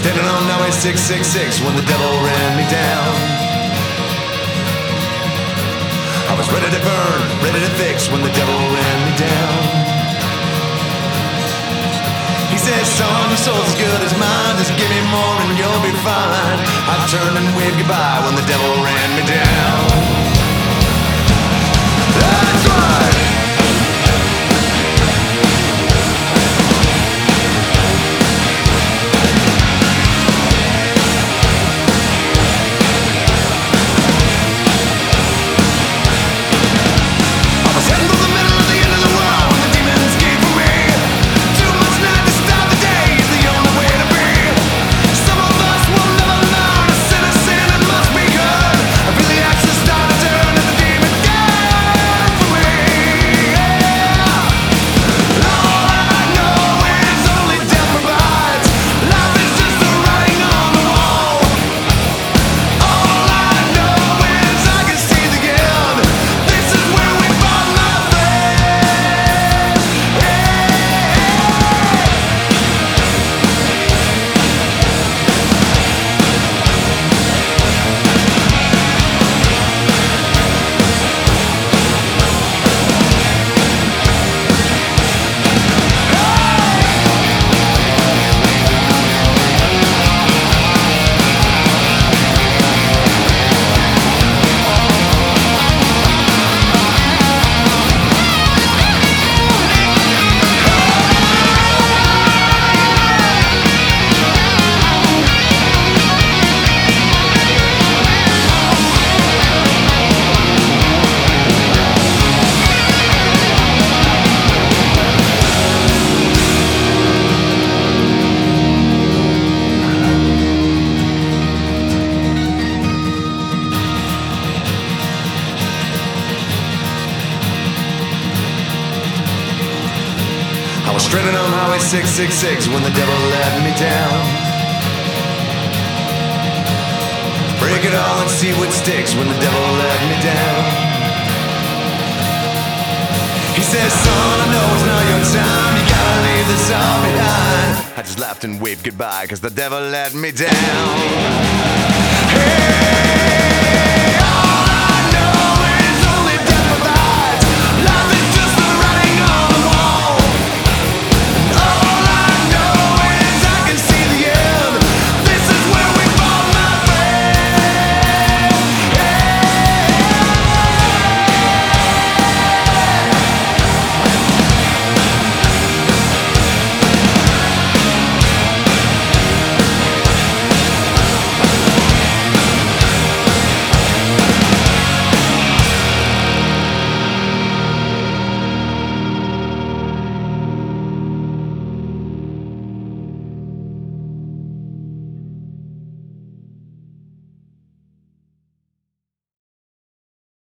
Standing on Highway 666 when the devil ran me down. I was ready to burn, ready to fix when the devil ran me down. He said, son, your soul's as good as mine, just give me more and you'll be fine. I turned and waved goodbye when the devil ran me down. That's right. I was stranded on Highway 666 when the devil let me down. Break it all and see what sticks when the devil let me down. He says, son, I know it's not your time, you gotta leave this all behind. I just laughed and waved goodbye cause the devil let me down. Hey!